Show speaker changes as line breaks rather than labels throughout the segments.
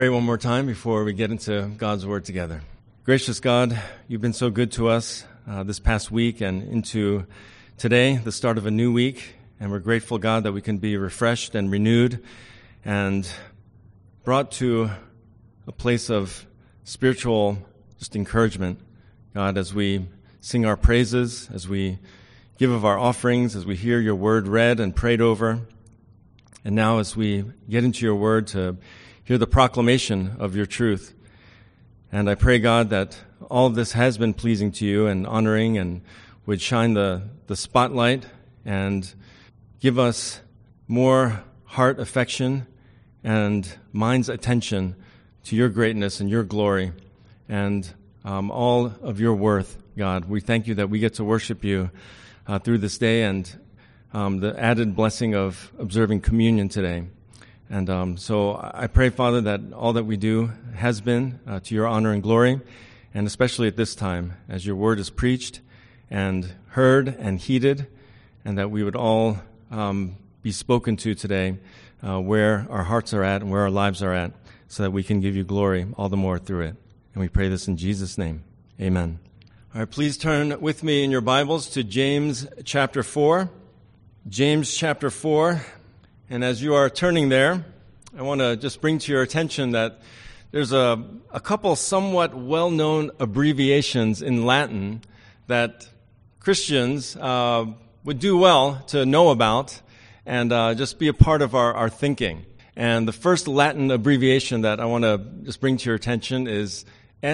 Pray one more time before we get into God's Word together. Gracious God, you've been so good to us this past week and into today, the start of a new week. And we're grateful, God, that we can be refreshed and renewed and brought to a place of spiritual just encouragement, God, as we sing our praises, as we give of our offerings, as we hear your word read and prayed over. And now as we get into your word to hear the proclamation of your truth. And I pray, God, that all of this has been pleasing to you and honoring and would shine the spotlight and give us more heart affection and mind's attention to your greatness and your glory and all of your worth, God. We thank you that we get to worship you through this day and the added blessing of observing communion today. And so I pray, Father, that all that we do has been to your honor and glory, and especially at this time, as your word is preached and heard and heeded, and that we would all be spoken to today where our hearts are at and where our lives are at, so that we can give you glory all the more through it. And we pray this in Jesus' name. Amen. All right, please turn with me in your Bibles to James chapter 4. James chapter 4. And as you are turning there, I want to just bring to your attention that there's a couple somewhat well-known abbreviations in Latin that Christians would do well to know about and just be a part of our thinking. And the first Latin abbreviation that I want to just bring to your attention is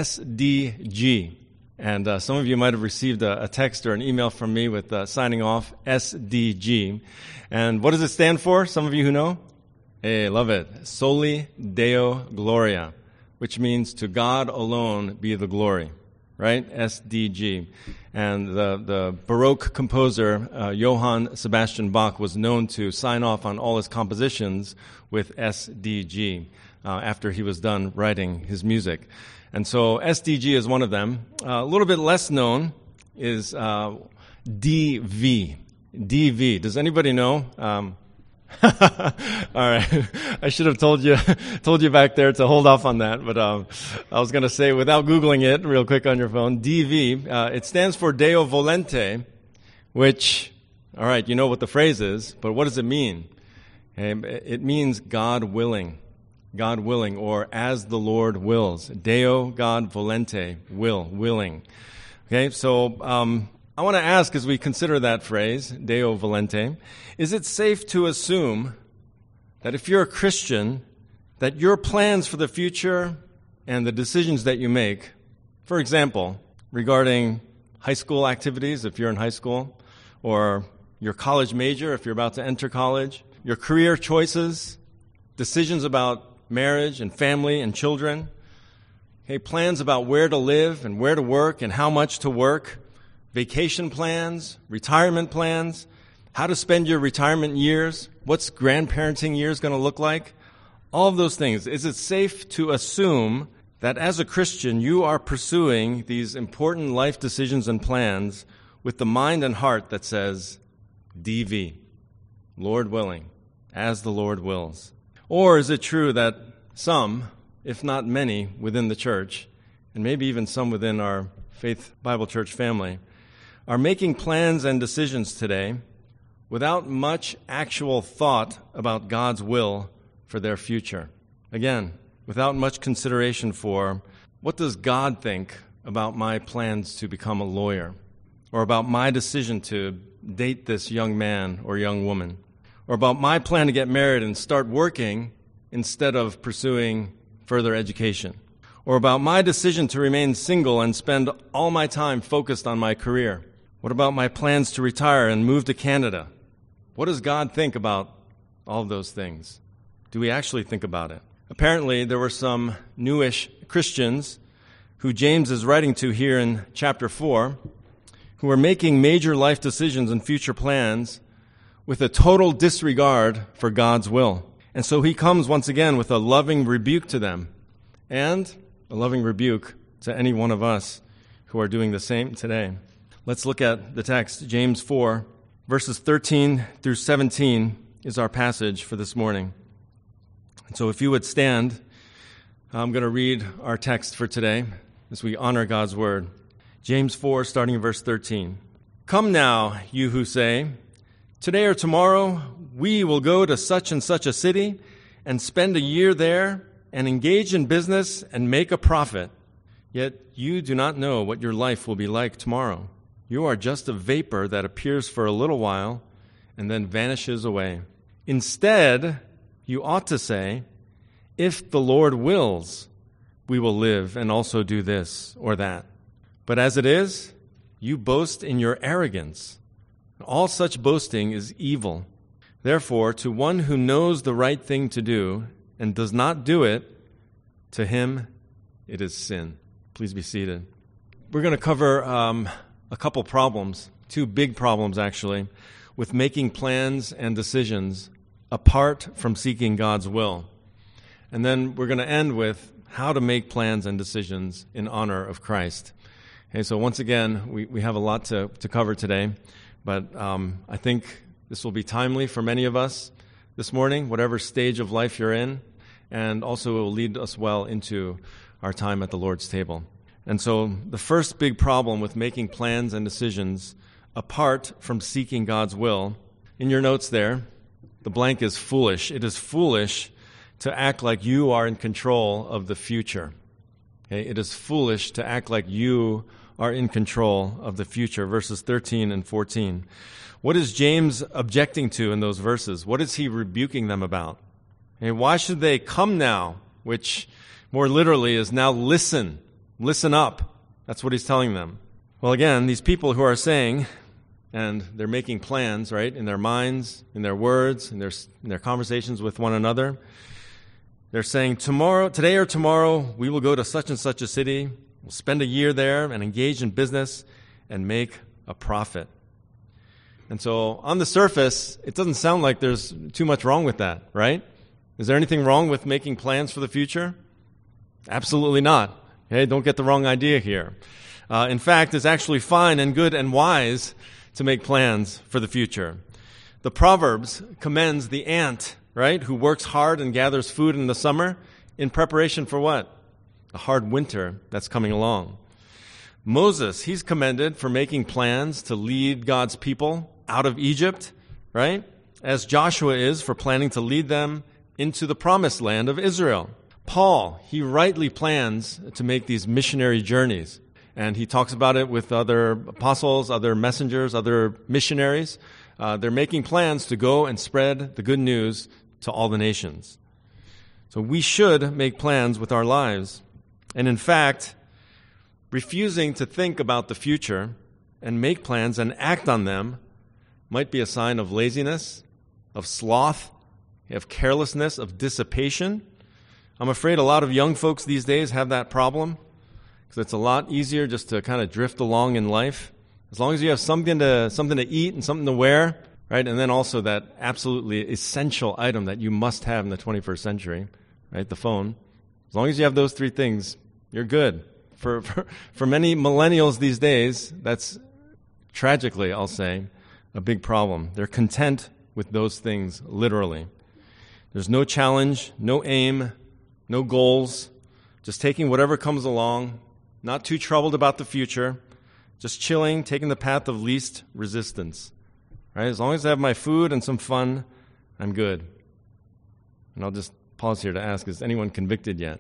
SDG. And some of you might have received a text or an email from me with signing off SDG. And what does it stand for? Some of you who know? Hey, love it. Soli Deo Gloria, which means to God alone be the glory, right? SDG. And the Baroque composer Johann Sebastian Bach was known to sign off on all his compositions with SDG after he was done writing his music. And so SDG is one of them. A little bit less known is DV. DV. Does anybody know? All right. I should have told you back there to hold off on that, but I was going to say without Googling it real quick on your phone, DV. It stands for Deo Volente, which, all right, you know what the phrase is, but what does it mean? It means God willing. God willing, or as the Lord wills. Deo, God, volente, willing. Okay, so I want to ask as we consider that phrase, Deo volente, is it safe to assume that if you're a Christian, that your plans for the future and the decisions that you make, for example, regarding high school activities, if you're in high school, or your college major, if you're about to enter college, your career choices, decisions about marriage and family and children, okay, plans about where to live and where to work and how much to work, vacation plans, retirement plans, how to spend your retirement years, what's grandparenting years going to look like, all of those things. Is it safe to assume that as a Christian you are pursuing these important life decisions and plans with the mind and heart that says, DV, Lord willing, as the Lord wills? Or is it true that some, if not many, within the church, and maybe even some within our Faith Bible Church family, are making plans and decisions today without much actual thought about God's will for their future? Again, without much consideration for what does God think about my plans to become a lawyer, or about my decision to date this young man or young woman, or about my plan to get married and start working instead of pursuing further education, or about my decision to remain single and spend all my time focused on my career. What about my plans to retire and move to Canada? What does God think about all of those things? Do we actually think about it? Apparently, there were some newish Christians who James is writing to here in chapter 4 who are making major life decisions and future plans with a total disregard for God's will. And so he comes once again with a loving rebuke to them and a loving rebuke to any one of us who are doing the same today. Let's look at the text. James 4, verses 13 through 17 is our passage for this morning. And so if you would stand, I'm going to read our text for today as we honor God's word. James 4, starting in verse 13. Come now, you who say, today or tomorrow we will go to such and such a city and spend a year there and engage in business and make a profit. Yet you do not know what your life will be like tomorrow. You are just a vapor that appears for a little while and then vanishes away. Instead, you ought to say, if the Lord wills, we will live and also do this or that. But as it is, you boast in your arrogance. All such boasting is evil. Therefore, to one who knows the right thing to do and does not do it, to him it is sin. Please be seated. We're going to cover a couple problems, two big problems actually, with making plans and decisions apart from seeking God's will. And then we're going to end with how to make plans and decisions in honor of Christ. Okay, so once again, we have a lot to cover today, but I think this will be timely for many of us this morning, whatever stage of life you're in, and also it will lead us well into our time at the Lord's table. And so the first big problem with making plans and decisions apart from seeking God's will, in your notes there, the blank is foolish. It is foolish to act like you are in control of the future. Okay? It is foolish to act like you are in control of the future. Verses 13 and 14. What is James objecting to in those verses? What is he rebuking them about? Okay, why should they come now? Which more literally is now listen. Listen up. That's what he's telling them. Well, again, these people who are saying, and they're making plans, right, in their minds, in their words, in their conversations with one another. They're saying, today or tomorrow, we will go to such and such a city, we'll spend a year there and engage in business and make a profit. And so on the surface, it doesn't sound like there's too much wrong with that, right? Is there anything wrong with making plans for the future? Absolutely not. Okay, don't get the wrong idea here. In fact, it's actually fine and good and wise to make plans for the future. The Proverbs commends the ant, right, who works hard and gathers food in the summer in preparation for what? A hard winter that's coming along. Moses, he's commended for making plans to lead God's people out of Egypt, right? As Joshua is for planning to lead them into the promised land of Israel. Paul, he rightly plans to make these missionary journeys. And he talks about it with other apostles, other messengers, other missionaries. They're making plans to go and spread the good news to all the nations. So we should make plans with our lives. And in fact, refusing to think about the future and make plans and act on them might be a sign of laziness, of sloth, of carelessness, of dissipation. I'm afraid a lot of young folks these days have that problem because it's a lot easier just to kind of drift along in life. As long as you have something to eat and something to wear, right? And then also that absolutely essential item that you must have in the 21st century, right? The phone. As long as you have those three things, you're good. For many millennials these days, that's tragically, I'll say, a big problem. They're content with those things, literally. There's no challenge, no aim, no goals, just taking whatever comes along, not too troubled about the future, just chilling, taking the path of least resistance. Right? As long as I have my food and some fun, I'm good. And I'll just pause here to ask, is anyone convicted yet?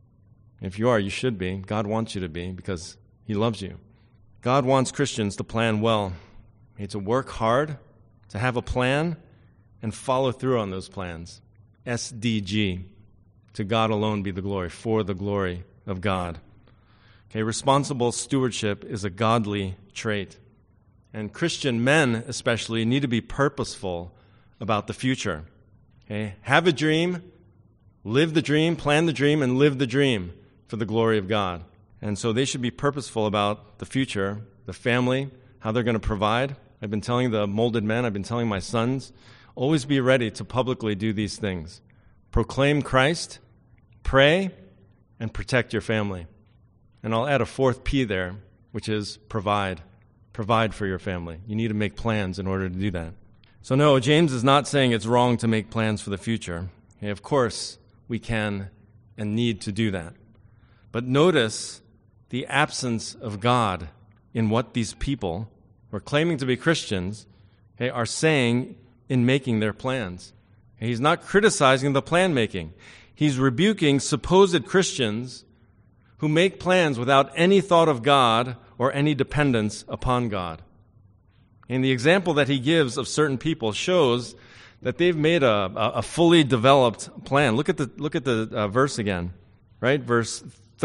If you are, you should be. God wants you to be because He loves you. God wants Christians to plan well, to work hard, to have a plan, and follow through on those plans. SDG. To God alone be the glory, for the glory of God. Okay, responsible stewardship is a godly trait. And Christian men especially need to be purposeful about the future. Okay? Have a dream, live the dream, plan the dream, and live the dream for the glory of God. And so they should be purposeful about the future, the family, how they're going to provide. I've been telling the molded men, I've been telling my sons, always be ready to publicly do these things. Proclaim Christ, pray, and protect your family. And I'll add a fourth P there, which is provide. Provide for your family. You need to make plans in order to do that. So no, James is not saying it's wrong to make plans for the future. Okay, of course, we can and need to do that. But notice the absence of God in what these people who are claiming to be Christians are saying in making their plans. He's not criticizing the plan making. He's rebuking supposed Christians who make plans without any thought of God or any dependence upon God. And the example that he gives of certain people shows that they've made a fully developed plan. Look at the verse again, right? Verse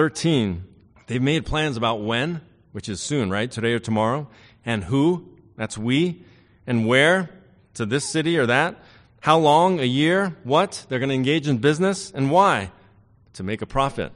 13. They've made plans about when, which is soon, right? Today or tomorrow. And who, that's we. And where, to this city or that. How long, a year, what? They're going to engage in business. And why? To make a profit.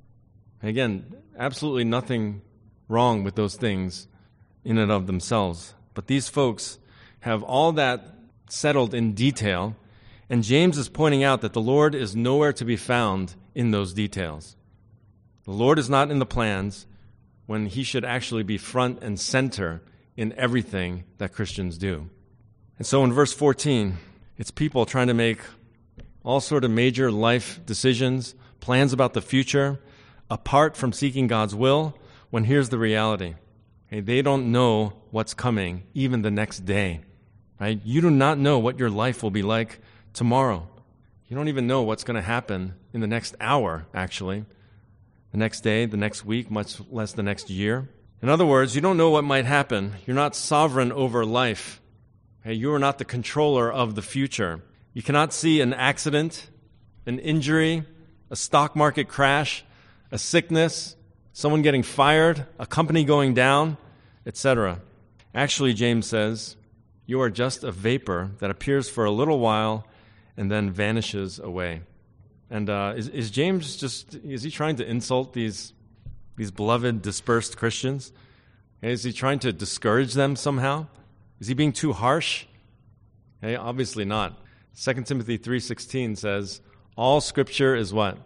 And again, absolutely nothing wrong with those things in and of themselves. But these folks have all that settled in detail, and James is pointing out that the Lord is nowhere to be found in those details. The Lord is not in the plans when he should actually be front and center in everything that Christians do. And so in verse 14, it's people trying to make all sort of major life decisions, plans about the future, apart from seeking God's will, when here's the reality. They don't know what's coming, even the next day. Right? You do not know what your life will be like tomorrow. You don't even know what's going to happen in the next hour, actually. The next day, the next week, much less the next year. In other words, you don't know what might happen. You're not sovereign over life. You are not the controller of the future. You cannot see an accident, an injury, a stock market crash, a sickness, someone getting fired, a company going down, etc. Actually, James says, you are just a vapor that appears for a little while and then vanishes away. And is James is he trying to insult these beloved dispersed Christians? Is he trying to discourage them somehow? Is he being too harsh? Obviously not. 2 Timothy 3:16 says, all Scripture is what?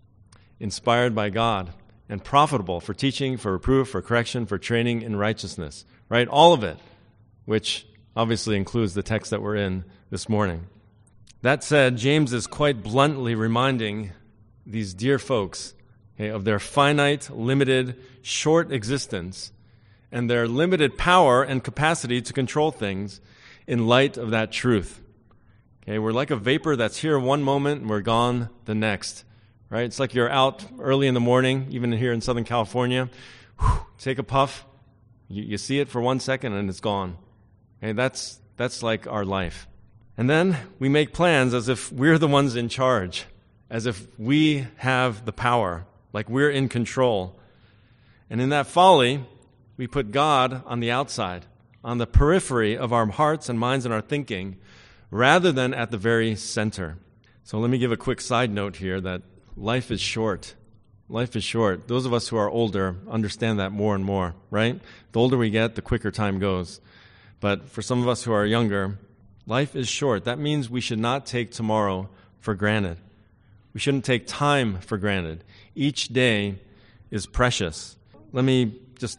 Inspired by God and profitable for teaching, for reproof, for correction, for training in righteousness. Right? All of it, which obviously includes the text that we're in this morning. That said, James is quite bluntly reminding these dear folks of their finite, limited, short existence and their limited power and capacity to control things in light of that truth. We're like a vapor that's here one moment and we're gone the next. Right? It's like you're out early in the morning, even here in Southern California. Take a puff. You see it for 1 second and it's gone. That's like our life. And then we make plans as if we're the ones in charge, as if we have the power, like we're in control. And in that folly, we put God on the outside, on the periphery of our hearts and minds and our thinking, rather than at the very center. So let me give a quick side note here that life is short. Life is short. Those of us who are older understand that more and more, right? The older we get, the quicker time goes. But for some of us who are younger, life is short. That means we should not take tomorrow for granted. We shouldn't take time for granted. Each day is precious. Let me just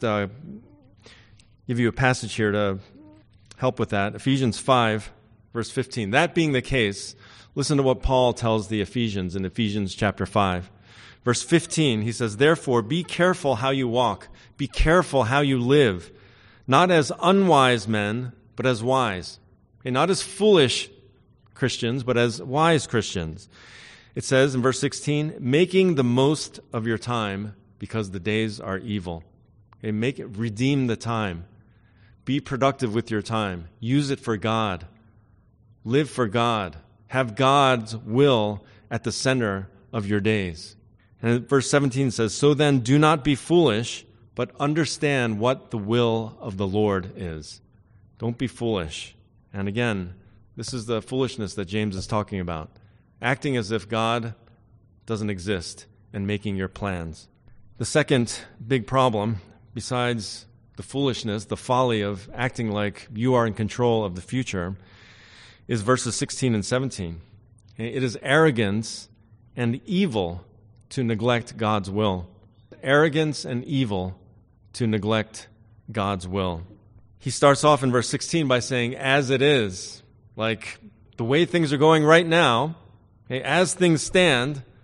give you a passage here to help with that. Ephesians 5, verse 15. That being the case, listen to what Paul tells the Ephesians in Ephesians chapter 5. Verse 15, he says, therefore, be careful how you walk. Be careful how you live. Not as unwise men, but as wise. Not as foolish Christians, but as wise Christians. It says in verse 16, making the most of your time because the days are evil. Redeem the time. Be productive with your time. Use it for God. Live for God. Have God's will at the center of your days. And verse 17 says, so then do not be foolish, but understand what the will of the Lord is. Don't be foolish. And again, this is the foolishness that James is talking about. Acting as if God doesn't exist and making your plans. The second big problem, besides the foolishness, the folly of acting like you are in control of the future, is verses 16 and 17. It is arrogance and evil to neglect God's will. Arrogance and evil to neglect God's will. He starts off in verse 16 by saying, as it is, like the way things are going right now, as things stand,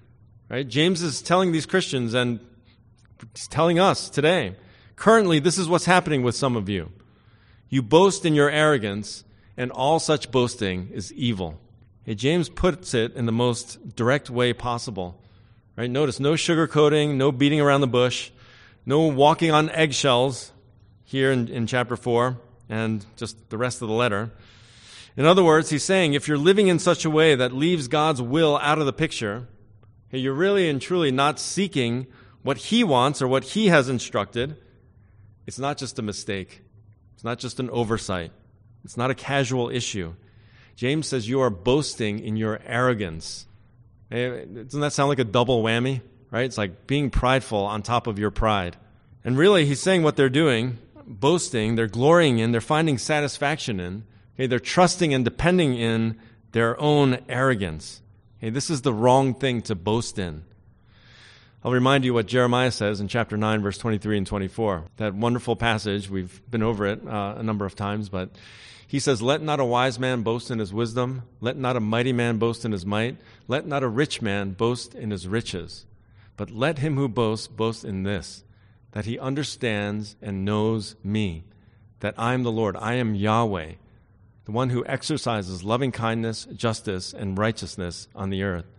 right? James is telling these Christians, and he's telling us today, currently this is what's happening with some of you. You boast in your arrogance, and all such boasting is evil. Okay, James puts it in the most direct way possible. Right? Notice no sugarcoating, no beating around the bush, no walking on eggshells here in chapter 4 and just the rest of the letter. In other words, he's saying if you're living in such a way that leaves God's will out of the picture, you're really and truly not seeking what he wants or what he has instructed, it's not just a mistake. It's not just an oversight. It's not a casual issue. James says you are boasting in your arrogance. Doesn't that sound like a double whammy? Right? It's like being prideful on top of your pride. And really, he's saying what they're doing, boasting, they're glorying in, they're finding satisfaction in. Okay, they're trusting and depending in their own arrogance. Okay, this is the wrong thing to boast in. I'll remind you what Jeremiah says in chapter 9, verse 23 and 24. That wonderful passage, we've been over it a number of times, but he says, "Let not a wise man boast in his wisdom. Let not a mighty man boast in his might. Let not a rich man boast in his riches. But let him who boasts boast in this, that he understands and knows me, that I am the Lord, I am Yahweh, the one who exercises loving kindness, justice, and righteousness on the earth."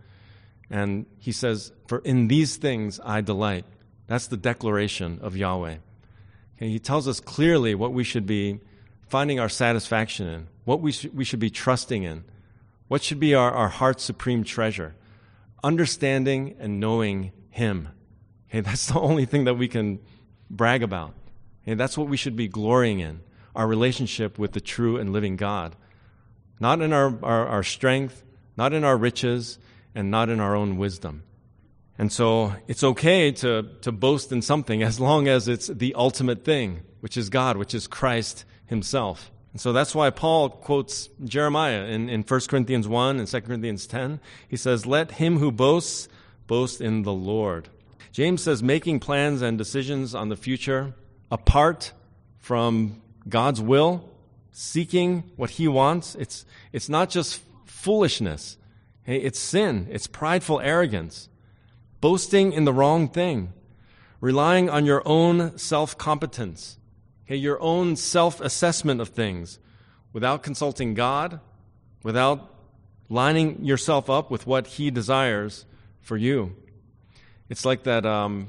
And he says, "For in these things I delight." That's the declaration of Yahweh. Okay, he tells us clearly what we should be finding our satisfaction in, what we should be trusting in, what should be our heart's supreme treasure, understanding and knowing him. Okay, that's the only thing that we can brag about. Okay, that's what we should be glorying in, our relationship with the true and living God. Not in our strength, not in our riches, and not in our own wisdom. And so it's okay to boast in something as long as it's the ultimate thing, which is God, which is Christ himself. And so that's why Paul quotes Jeremiah in 1 Corinthians 1 and 2 Corinthians 10. He says, "Let him who boasts, boast in the Lord." James says making plans and decisions on the future apart from God's will, seeking what he wants, it's not just foolishness. Hey, it's sin. It's prideful arrogance. Boasting in the wrong thing. Relying on your own self-competence. Okay, your own self-assessment of things without consulting God, without lining yourself up with what he desires for you. It's like that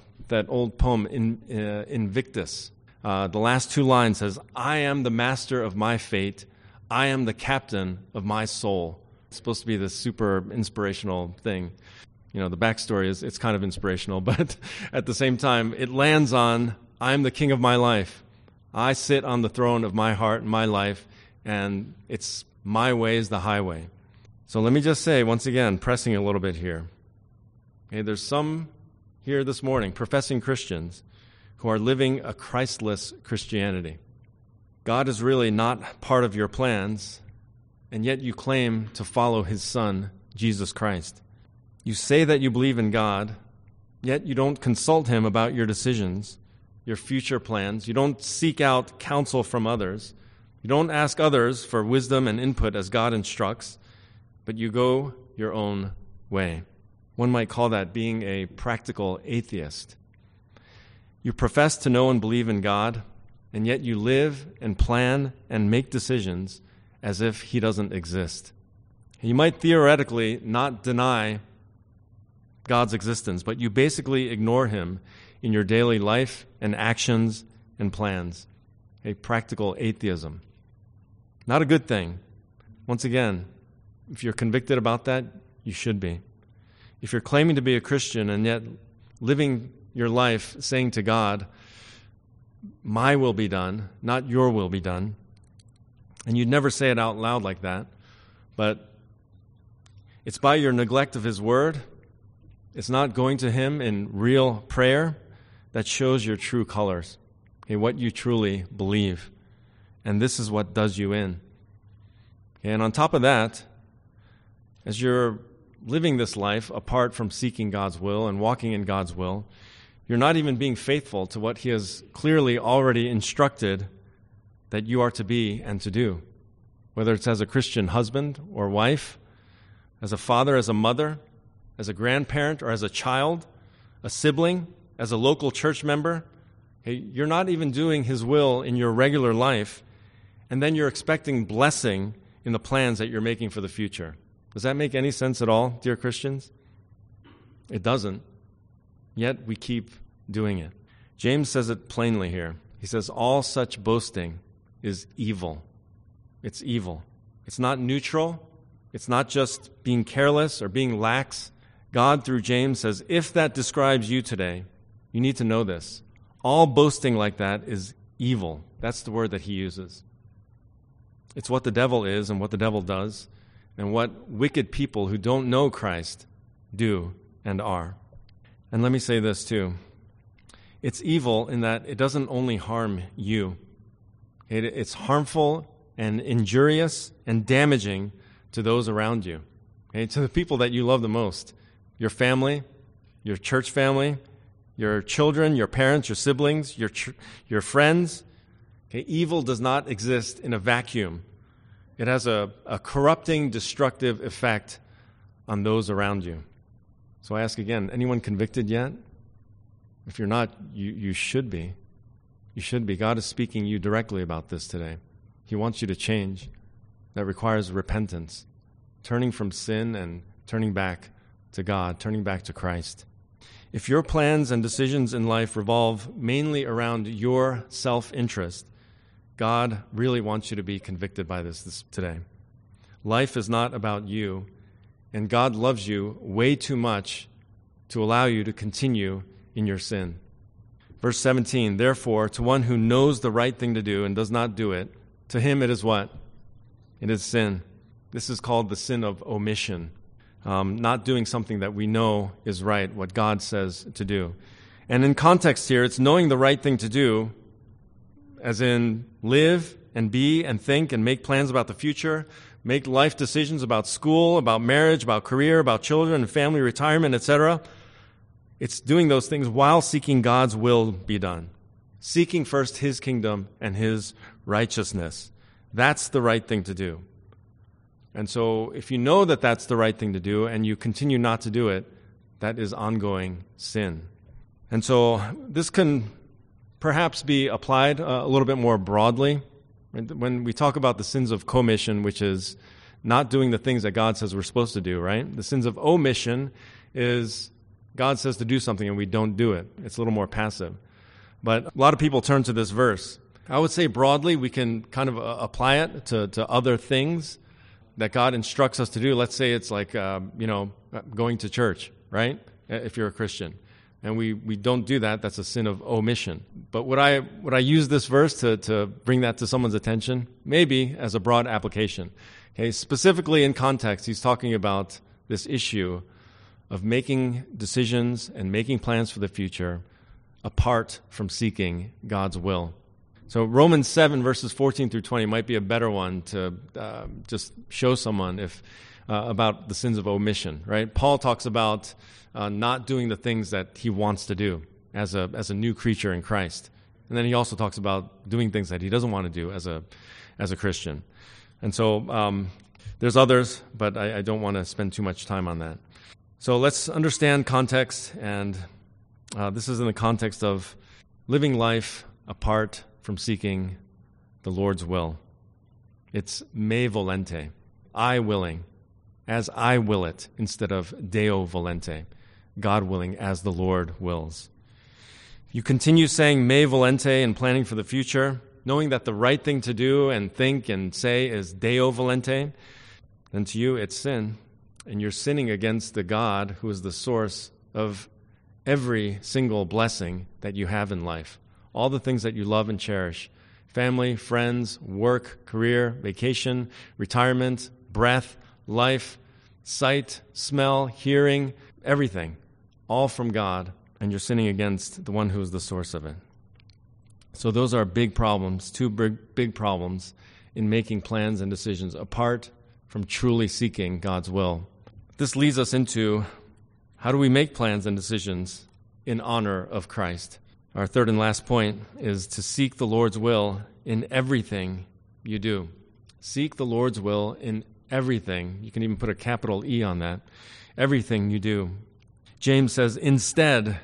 old poem, Invictus. The last two lines says, "I am the master of my fate. I am the captain of my soul." It's supposed to be this super inspirational thing. You know, the backstory is it's kind of inspirational, but at the same time, it lands on, "I am the king of my life. I sit on the throne of my heart and my life, and it's my way is the highway." So let me just say, once again, pressing a little bit here. Okay, there's some here this morning, professing Christians, who are living a Christless Christianity. God is really not part of your plans, and yet you claim to follow his Son, Jesus Christ. You say that you believe in God, yet you don't consult him about your decisions, your future plans. You don't seek out counsel from others. You don't ask others for wisdom and input as God instructs, but you go your own way. One might call that being a practical atheist. You profess to know and believe in God, and yet you live and plan and make decisions as if he doesn't exist. You might theoretically not deny God's existence, but you basically ignore him in your daily life and actions and plans. A practical atheism. Not a good thing. Once again, if you're convicted about that, you should be. If you're claiming to be a Christian and yet living your life saying to God, "My will be done, not your will be done," and you'd never say it out loud like that, but it's by your neglect of his word, it's not going to him in real prayer, that shows your true colors, okay, what you truly believe. And this is what does you in. And on top of that, as you're living this life apart from seeking God's will and walking in God's will, you're not even being faithful to what he has clearly already instructed that you are to be and to do, whether it's as a Christian husband or wife, as a father, as a mother, as a grandparent or as a child, a sibling, as a local church member. Okay, you're not even doing His will in your regular life, and then you're expecting blessing in the plans that you're making for the future. Does that make any sense at all, dear Christians? It doesn't. Yet we keep doing it. James says it plainly here. He says, all such boasting is evil. It's evil. It's not neutral. It's not just being careless or being lax. God, through James, says, if that describes you today, you need to know this. All boasting like that is evil. That's the word that he uses. It's what the devil is and what the devil does and what wicked people who don't know Christ do and are. And let me say this too. It's evil in that it doesn't only harm you. It's harmful and injurious and damaging to those around you, to the people that you love the most. Your family, your church family, your children, your parents, your siblings, your friends. Evil does not exist in a vacuum. It has a corrupting, destructive effect on those around you. So I ask again, anyone convicted yet? If you're not, you should be. You should be. God is speaking to you directly about this today. He wants you to change. That requires repentance, turning from sin and turning back to God, turning back to Christ. If your plans and decisions in life revolve mainly around your self-interest, God really wants you to be convicted by this today. Life is not about you, and God loves you way too much to allow you to continue in your sin. Verse 17, therefore, to one who knows the right thing to do and does not do it, to him it is what? It is sin. This is called the sin of omission. Not doing something that we know is right, what God says to do. And in context here, it's knowing the right thing to do, as in live and be and think and make plans about the future, make life decisions about school, about marriage, about career, about children and family, retirement, etc. It's doing those things while seeking God's will be done. Seeking first His kingdom and His righteousness. That's the right thing to do. And so if you know that that's the right thing to do and you continue not to do it, that is ongoing sin. And so this can perhaps be applied a little bit more broadly. When we talk about the sins of commission, which is not doing the things that God says we're supposed to do, right? The sins of omission is God says to do something and we don't do it. It's a little more passive. But a lot of people turn to this verse. I would say broadly we can kind of apply it to other things that God instructs us to do. Let's say it's like, going to church, right? If you're a Christian. And we don't do that, that's a sin of omission. But would I use this verse to bring that to someone's attention? Maybe as a broad application. Okay, specifically in context, he's talking about this issue of making decisions and making plans for the future apart from seeking God's will. So Romans 7, verses 14 through 20 might be a better one to just show someone about the sins of omission, right? Paul talks about not doing the things that he wants to do as a new creature in Christ. And then he also talks about doing things that he doesn't want to do as a Christian. And so there's others, but I don't want to spend too much time on that. So let's understand context, and this is in the context of living life apart from seeking the Lord's will. It's me volente, I willing, as I will it, instead of Deo volente, God willing, as the Lord wills. You continue saying me volente and planning for the future, knowing that the right thing to do and think and say is Deo volente, then to you it's sin, and you're sinning against the God who is the source of every single blessing that you have in life. All the things that you love and cherish, family, friends, work, career, vacation, retirement, breath, life, sight, smell, hearing, everything, all from God, and you're sinning against the one who is the source of it. So those are big problems, two big problems in making plans and decisions apart from truly seeking God's will. This leads us into how do we make plans and decisions in honor of Christ? Our third and last point is to seek the Lord's will in everything you do. Seek the Lord's will in everything. You can even put a capital E on that. everything you do. James says, instead,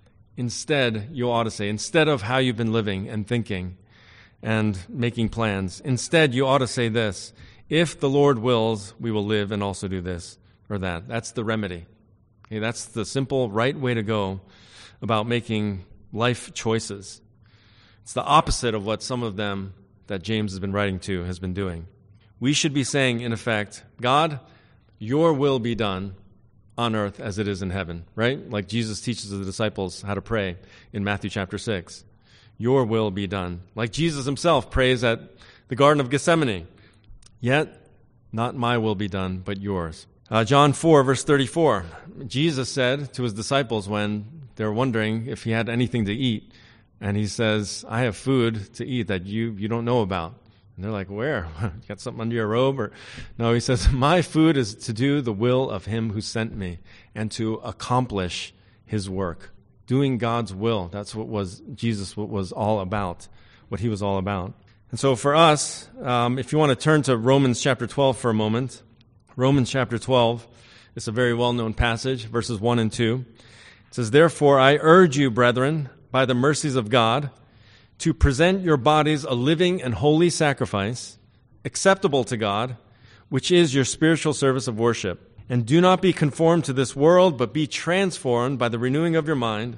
you ought to say, instead of how you've been living and thinking and making plans, instead you ought to say this: if the Lord wills, we will live and also do this or that. That's the remedy. Okay, that's the simple, right way to go about making life choices. It's the opposite of what some of them that James has been writing to has been doing. We should be saying, in effect, God, your will be done on earth as it is in heaven, right? Like Jesus teaches the disciples how to pray in Matthew chapter 6. Your will be done. Like Jesus himself prays at the Garden of Gethsemane. Yet, not my will be done, but yours. John 4, verse 34. Jesus said to his disciples when they were wondering if he had anything to eat, and he says, I have food to eat that you don't know about. And they're like, where? You got something under your robe? Or no, he says, my food is to do the will of him who sent me and to accomplish his work. Doing God's will. That's what Jesus was all about, what he was all about. And so for us, if you want to turn to Romans chapter 12 for a moment, Romans chapter 12 is a very well-known passage, verses 1 and 2. It says, therefore, I urge you, brethren, by the mercies of God, to present your bodies a living and holy sacrifice, acceptable to God, which is your spiritual service of worship. And do not be conformed to this world, but be transformed by the renewing of your mind,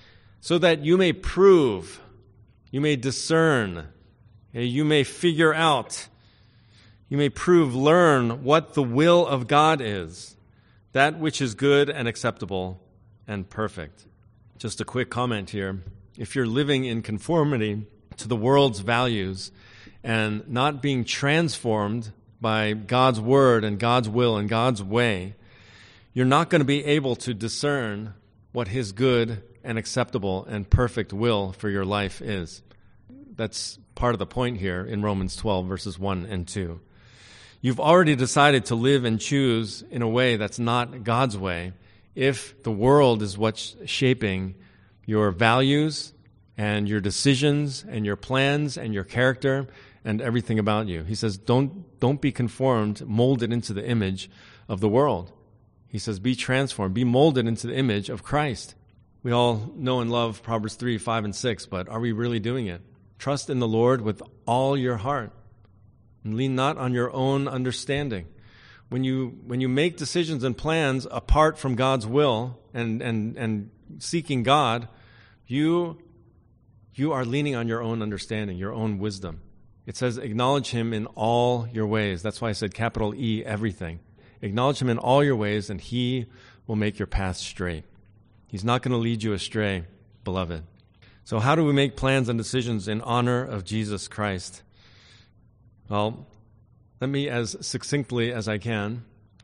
so that you may prove, you may discern, you may figure out, you may prove, learn what the will of God is, that which is good and acceptable and perfect. Just a quick comment here. If you're living in conformity to the world's values and not being transformed by God's word and God's will and God's way, you're not going to be able to discern what his good and acceptable and perfect will for your life is. That's part of the point here in Romans 12, verses 1 and 2. You've already decided to live and choose in a way that's not God's way if the world is what's shaping your values and your decisions and your plans and your character and everything about you. He says, don't be conformed, molded into the image of the world. He says, be transformed, be molded into the image of Christ. We all know and love Proverbs 3, 5, and 6, but are we really doing it? Trust in the Lord with all your heart and lean not on your own understanding. When you make decisions and plans apart from God's will and seeking God, you are leaning on your own understanding, your own wisdom. It says, acknowledge him in all your ways. That's why I said capital E, everything. Acknowledge him in all your ways, and he will make your path straight. He's not going to lead you astray, beloved. So how do we make plans and decisions in honor of Jesus Christ? Well, let me, as succinctly as I can,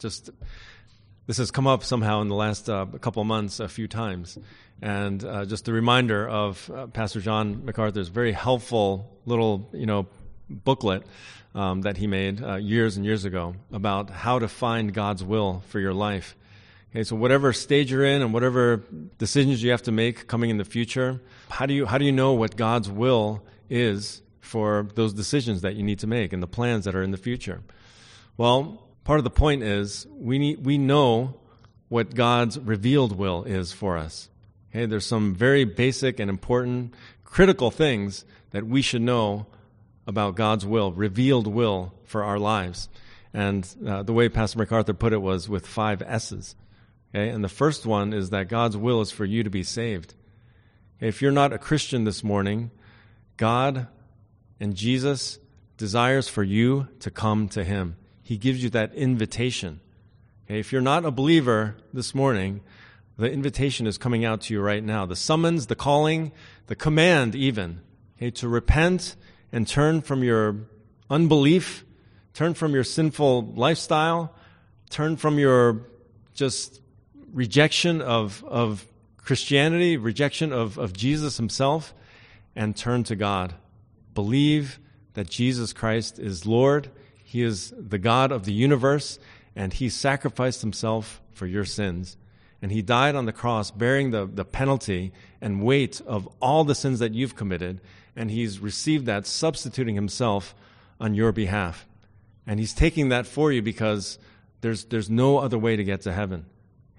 this has come up somehow in the last couple of months a few times. And just a reminder of Pastor John MacArthur's very helpful little, booklet that he made years and years ago about how to find God's will for your life. Okay, so whatever stage you're in and whatever decisions you have to make coming in the future, how do you know what God's will is for those decisions that you need to make and the plans that are in the future? Well, part of the point is we know what God's revealed will is for us. Okay, there's some very basic and important, critical things that we should know about God's will, revealed will for our lives. And the way Pastor MacArthur put it was with 5 S's. Okay, and the first one is that God's will is for you to be saved. Okay, if you're not a Christian this morning, God and Jesus desires for you to come to him. He gives you that invitation. Okay, if you're not a believer this morning, the invitation is coming out to you right now. The summons, the calling, the command even, okay, to repent and turn from your unbelief, turn from your sinful lifestyle, turn from your just rejection of Christianity, rejection of Jesus himself, and turn to God. Believe that Jesus Christ is Lord. He is the God of the universe, and he sacrificed himself for your sins. And he died on the cross bearing the penalty and weight of all the sins that you've committed, and he's received that, substituting himself on your behalf. And he's taking that for you because there's no other way to get to heaven.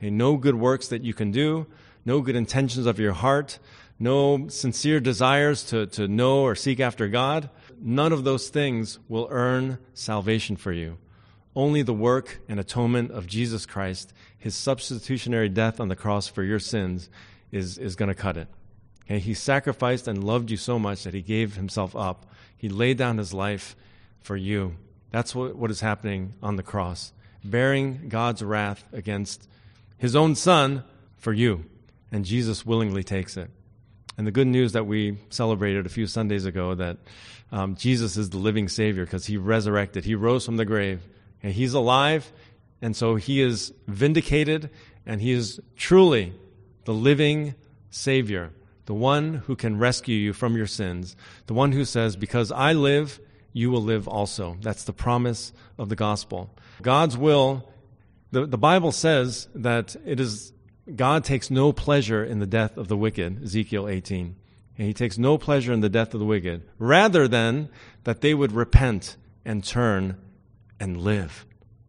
Okay, no good works that you can do, no good intentions of your heart, no sincere desires to know or seek after God. None of those things will earn salvation for you. Only the work and atonement of Jesus Christ, his substitutionary death on the cross for your sins, is going to cut it. Okay, he sacrificed and loved you so much that he gave himself up. He laid down his life for you. That's what is happening on the cross, bearing God's wrath against his own son for you. And Jesus willingly takes it. And the good news that we celebrated a few Sundays ago, that Jesus is the living Savior because he resurrected. He rose from the grave. And he's alive, and so he is vindicated, and he is truly the living Savior, the one who can rescue you from your sins, the one who says, because I live, you will live also. That's the promise of the gospel. God's will, the Bible says that it is God takes no pleasure in the death of the wicked, Ezekiel 18. And he takes no pleasure in the death of the wicked, rather than that they would repent and turn and live.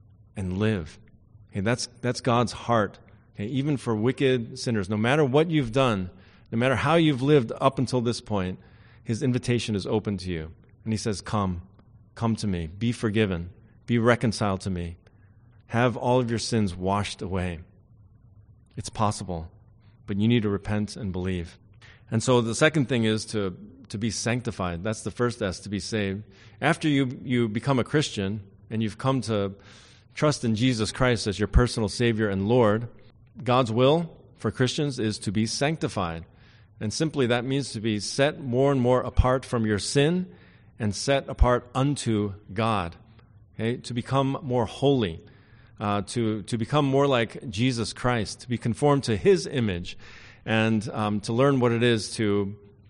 Okay, that's God's heart. Okay, even for wicked sinners, no matter what you've done, no matter how you've lived up until this point, his invitation is open to you. And he says, come to me, be forgiven, be reconciled to me, have all of your sins washed away. It's possible, but you need to repent and believe. And so the second thing is to be sanctified. That's the first S, to be saved. After you become a Christian and you've come to trust in Jesus Christ as your personal Savior and Lord, God's will for Christians is to be sanctified. And simply that means to be set more and more apart from your sin and set apart unto God. Okay? To become more holy, to become more like Jesus Christ, to be conformed to his image, and to learn what it is to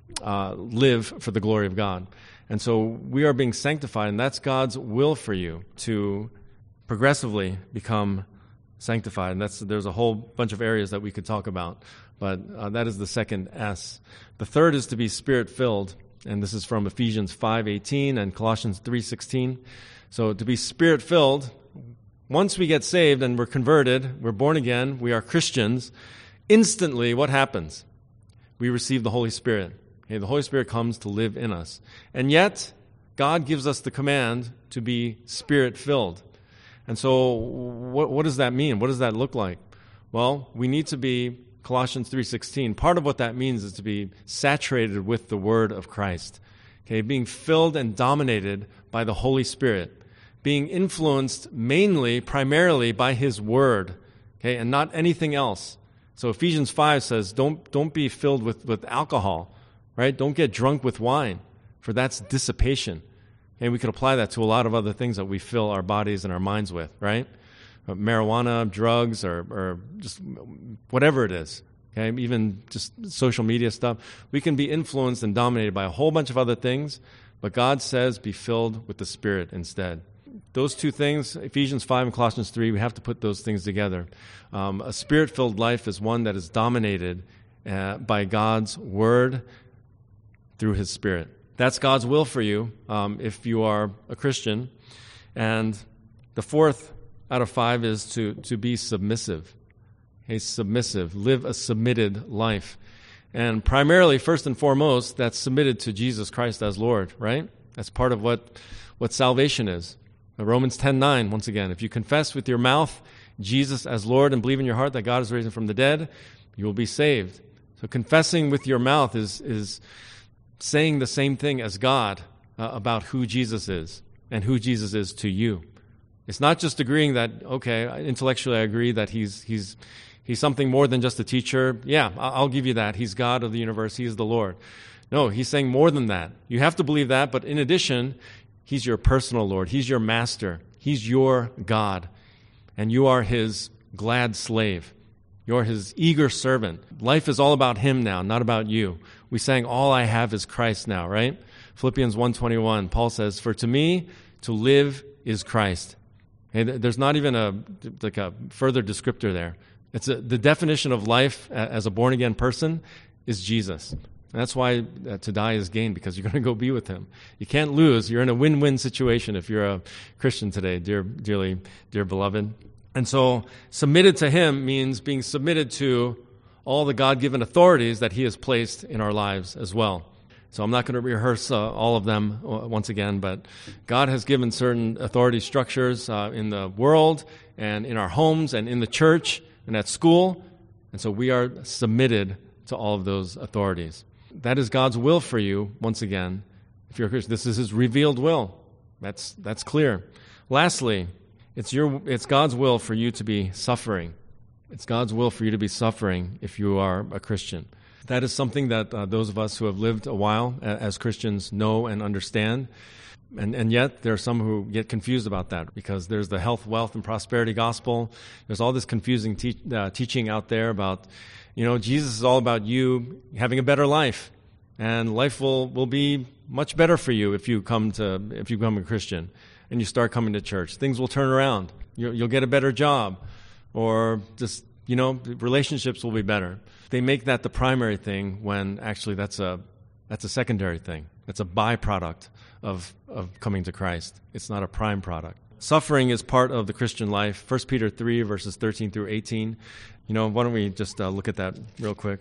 live for the glory of God. And so we are being sanctified, and that's God's will for you, to progressively become sanctified. And there's a whole bunch of areas that we could talk about, but that is the second S. The third is to be Spirit-filled, and this is from Ephesians 5:18 and Colossians 3:16. So to be Spirit-filled, once we get saved and we're converted, we're born again, we are Christians, instantly what happens? We receive the Holy Spirit. Okay, the Holy Spirit comes to live in us. And yet, God gives us the command to be Spirit-filled. And so what does that mean? What does that look like? Well, we need to be, Colossians 3:16, part of what that means is to be saturated with the Word of Christ. Okay, being filled and dominated by the Holy Spirit. Being influenced primarily by His Word. Okay, and not anything else. So Ephesians 5 says, don't be filled with alcohol, right? Don't get drunk with wine, for that's dissipation. And we could apply that to a lot of other things that we fill our bodies and our minds with, right? Marijuana, drugs, or just whatever it is, okay? Even just social media stuff. We can be influenced and dominated by a whole bunch of other things, but God says be filled with the Spirit instead. Those two things, Ephesians 5 and Colossians 3, we have to put those things together. A Spirit-filled life is one that is dominated by God's Word through His Spirit. That's God's will for you if you are a Christian. And the fourth out of 5 is to be submissive. Okay, submissive. Live a submitted life. And primarily, first and foremost, that's submitted to Jesus Christ as Lord, right? That's part of what salvation is. Romans 10:9, once again, if you confess with your mouth Jesus as Lord and believe in your heart that God is raised him from the dead, you will be saved. So confessing with your mouth is saying the same thing as God about who Jesus is and who Jesus is to you. It's not just agreeing that, okay, intellectually I agree that he's something more than just a teacher. Yeah, I'll give you that. He's God of the universe. He is the Lord. No, he's saying more than that. You have to believe that, but in addition, he's your personal Lord. He's your master. He's your God. And you are his glad slave. You're his eager servant. Life is all about him now, not about you. We sang, all I have is Christ now, right? Philippians 1:21, Paul says, for to me, to live is Christ. Okay, there's not even a further descriptor there. It's the definition of life as a born-again person is Jesus. And that's why to die is gain, because you're going to go be with him. You can't lose. You're in a win-win situation if you're a Christian today, dear beloved. And so submitted to him means being submitted to all the God-given authorities that he has placed in our lives as well. So I'm not going to rehearse all of them once again, but God has given certain authority structures in the world and in our homes and in the church and at school. And so we are submitted to all of those authorities. That is God's will for you, once again. If you're a Christian, this is his revealed will. That's clear. Lastly, it's God's will for you to be suffering. It's God's will for you to be suffering if you are a Christian. That is something that those of us who have lived a while as Christians know and understand. And yet there are some who get confused about that because there's the health, wealth, and prosperity gospel. There's all this confusing teaching out there about, Jesus is all about you having a better life. And life will be much better for you if you become a Christian and you start coming to church. Things will turn around. You'll get a better job. Or just, relationships will be better. They make that the primary thing when actually that's a secondary thing. It's a byproduct of coming to Christ. It's not a prime product. Suffering is part of the Christian life. 1 Peter 3, verses 13 through 18. Why don't we just look at that real quick.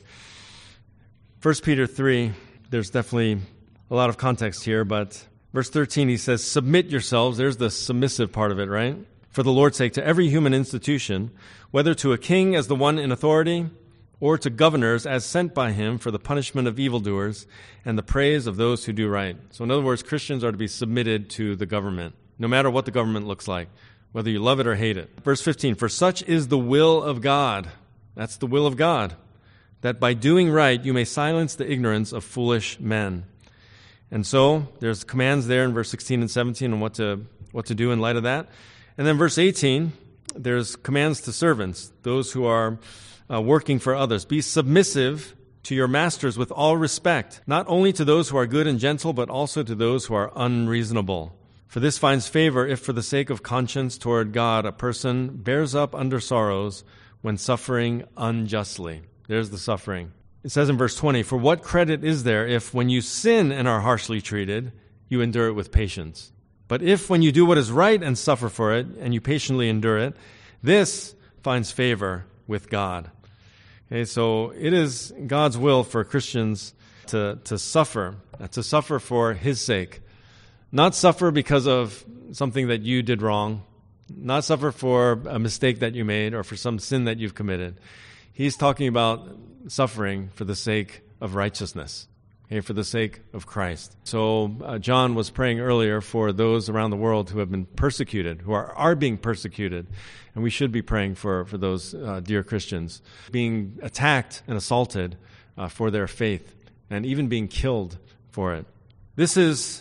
1 Peter 3, there's definitely a lot of context here, but verse 13, he says, submit yourselves. There's the submissive part of it, right? For the Lord's sake, to every human institution, whether to a king as the one in authority, or to governors as sent by him for the punishment of evildoers and the praise of those who do right. So in other words, Christians are to be submitted to the government, no matter what the government looks like, whether you love it or hate it. Verse 15, for such is the will of God. That's the will of God, that by doing right you may silence the ignorance of foolish men. And so there's commands there in verse 16 and 17 on what to do in light of that. And then verse 18, there's commands to servants, those who are working for others. Be submissive to your masters with all respect, not only to those who are good and gentle, but also to those who are unreasonable. For this finds favor if for the sake of conscience toward God a person bears up under sorrows when suffering unjustly. There's the suffering. It says in verse 20, for what credit is there if when you sin and are harshly treated, you endure it with patience? But if when you do what is right and suffer for it, and you patiently endure it, this finds favor with God. Okay, so it is God's will for Christians to suffer for his sake. Not suffer because of something that you did wrong, not suffer for a mistake that you made or for some sin that you've committed. He's talking about suffering for the sake of righteousness. Okay, for the sake of Christ. So John was praying earlier for those around the world who have been persecuted, who are being persecuted. And we should be praying for those dear Christians being attacked and assaulted for their faith and even being killed for it. This is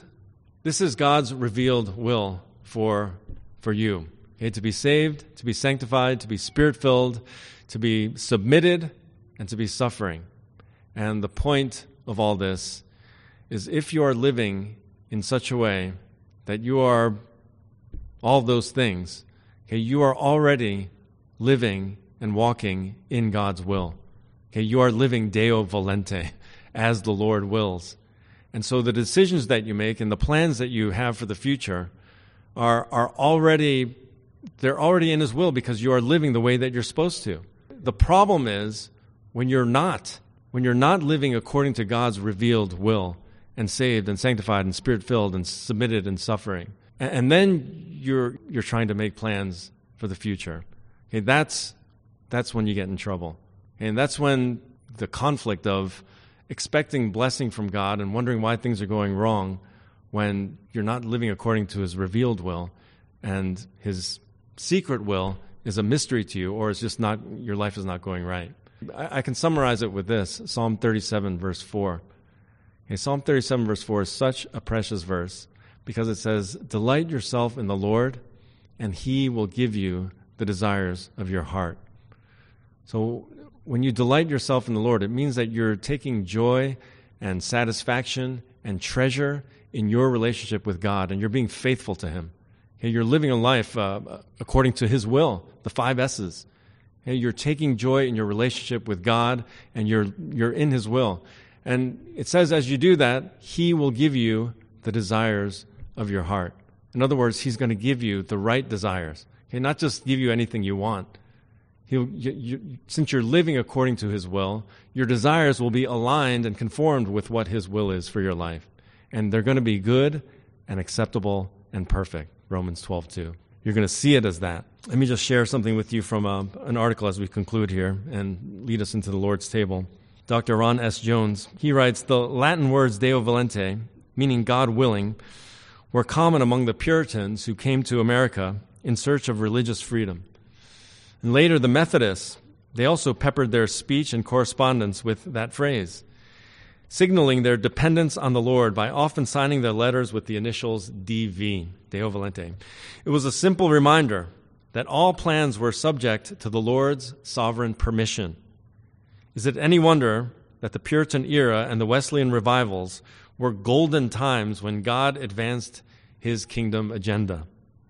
God's revealed will for you. Okay, to be saved, to be sanctified, to be Spirit-filled, to be submitted, and to be suffering. And the point of all this is if you are living in such a way that you are all those things, okay, you are already living and walking in God's will. Okay, you are living Deo volente, as the Lord wills. And so the decisions that you make and the plans that you have for the future are already in His will because you are living the way that you're supposed to. The problem is when you're not living according to God's revealed will and saved and sanctified and Spirit-filled and submitted and suffering. And then you're trying to make plans for the future. Okay, that's when you get in trouble. And that's when the conflict of expecting blessing from God and wondering why things are going wrong when you're not living according to His revealed will and His secret will is a mystery to you, or it's just not, your life is not going right. I can summarize it with this, Psalm 37, verse 4. Okay, Psalm 37, verse 4 is such a precious verse because it says, delight yourself in the Lord, and He will give you the desires of your heart. So when you delight yourself in the Lord, it means that you're taking joy and satisfaction and treasure in your relationship with God, and you're being faithful to Him. Okay, you're living a life according to His will, the 5 S's. Okay, you're taking joy in your relationship with God, and you're in His will. And it says as you do that, He will give you the desires of your heart. In other words, He's going to give you the right desires. Okay, not just give you anything you want. Since you're living according to His will, your desires will be aligned and conformed with what His will is for your life. And they're going to be good and acceptable and perfect, Romans 12:2. You're going to see it as that. Let me just share something with you from an article as we conclude here and lead us into the Lord's table. Dr. Ron S. Jones, he writes, the Latin words Deo volente, meaning God willing, were common among the Puritans who came to America in search of religious freedom. And later, the Methodists, they also peppered their speech and correspondence with that phrase, signaling their dependence on the Lord by often signing their letters with the initials DV, Deo volente. It was a simple reminder that all plans were subject to the Lord's sovereign permission. Is it any wonder that the Puritan era and the Wesleyan revivals were golden times when God advanced His kingdom agenda?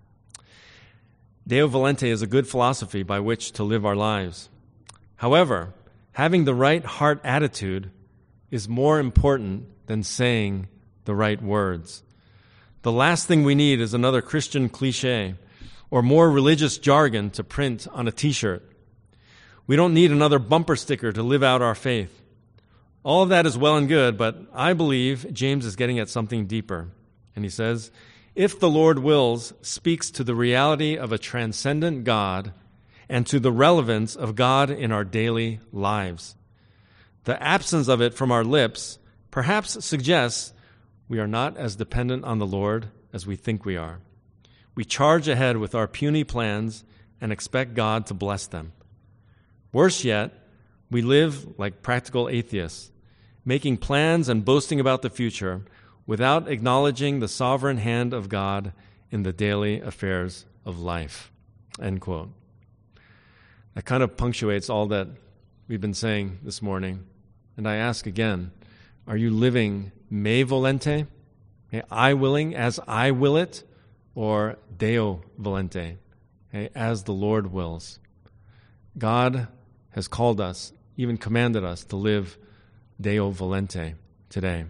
Deo volente is a good philosophy by which to live our lives. However, having the right heart attitude is more important than saying the right words. The last thing we need is another Christian cliche or more religious jargon to print on a t-shirt. We don't need another bumper sticker to live out our faith. All of that is well and good, but I believe James is getting at something deeper. And he says, if the Lord wills speaks to the reality of a transcendent God and to the relevance of God in our daily lives. The absence of it from our lips perhaps suggests we are not as dependent on the Lord as we think we are. We charge ahead with our puny plans and expect God to bless them. Worse yet, we live like practical atheists, making plans and boasting about the future without acknowledging the sovereign hand of God in the daily affairs of life. End quote. That kind of punctuates all that we've been saying this morning. And I ask again, are you living me volente, I willing, as I will it, or Deo volente, as the Lord wills? God has called us, even commanded us to live Deo volente today.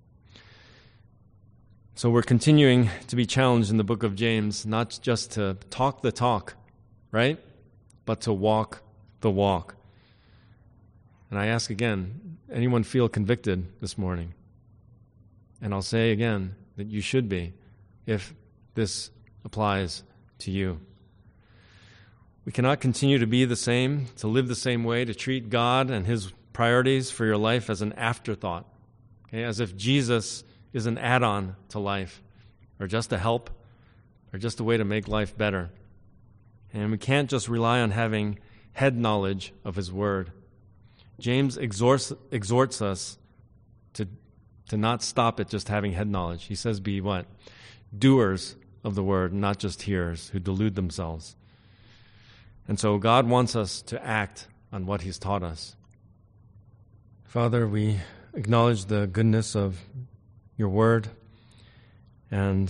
So we're continuing to be challenged in the book of James, not just to talk the talk, right? But to walk the walk. And I ask again, anyone feel convicted this morning? And I'll say again that you should be, if this applies to you. We cannot continue to be the same, to live the same way, to treat God and His priorities for your life as an afterthought, as if Jesus is an add-on to life, or just a help, or just a way to make life better. And we can't just rely on having head knowledge of His Word. James exhorts us to not stop at just having head knowledge. He says be what? Doers of the Word, not just hearers who delude themselves. And so God wants us to act on what He's taught us. Father, we acknowledge the goodness of Your Word and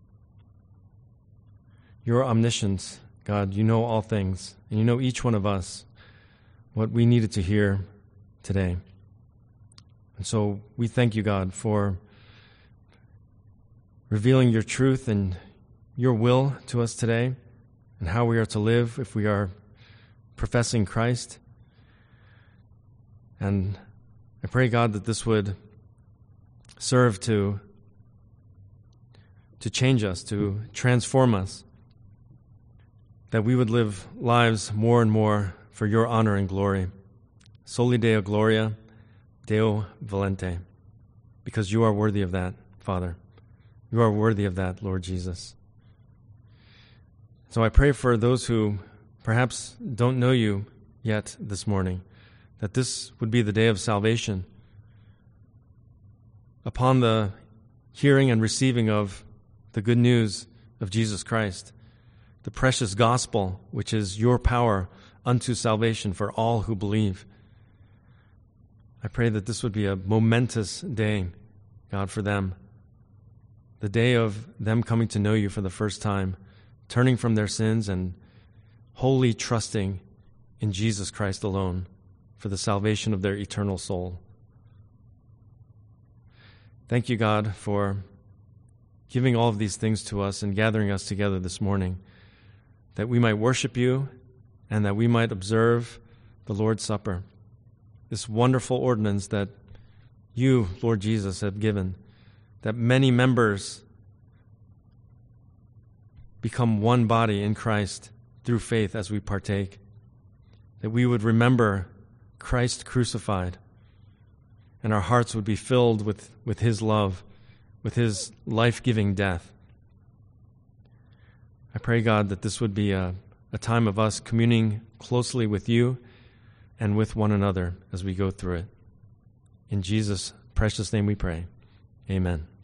Your omniscience. God, You know all things, and You know each one of us, what we needed to hear today. And so we thank You, God, for revealing Your truth and Your will to us today, and how we are to live if we are professing Christ. And I pray, God, that this would serve to change us, to transform us, that we would live lives more and more for Your honor and glory. Soli Deo Gloria, Deo volente, because You are worthy of that, Father. You are worthy of that, Lord Jesus. So I pray for those who perhaps don't know You yet this morning, that this would be the day of salvation. Upon the hearing and receiving of the good news of Jesus Christ, the precious gospel, which is Your power unto salvation for all who believe. I pray that this would be a momentous day, God, for them. The day of them coming to know You for the first time, turning from their sins and wholly trusting in Jesus Christ alone for the salvation of their eternal soul. Thank You, God, for giving all of these things to us and gathering us together this morning that we might worship you and that we might observe the Lord's Supper, this wonderful ordinance that you, Lord Jesus, have given, that many members become one body in Christ through faith as we partake, that we would remember Christ crucified, and our hearts would be filled with his love, with his life-giving death. I pray, God, that this would be a time of us communing closely with you and with one another as we go through it. In Jesus' precious name we pray. Amen.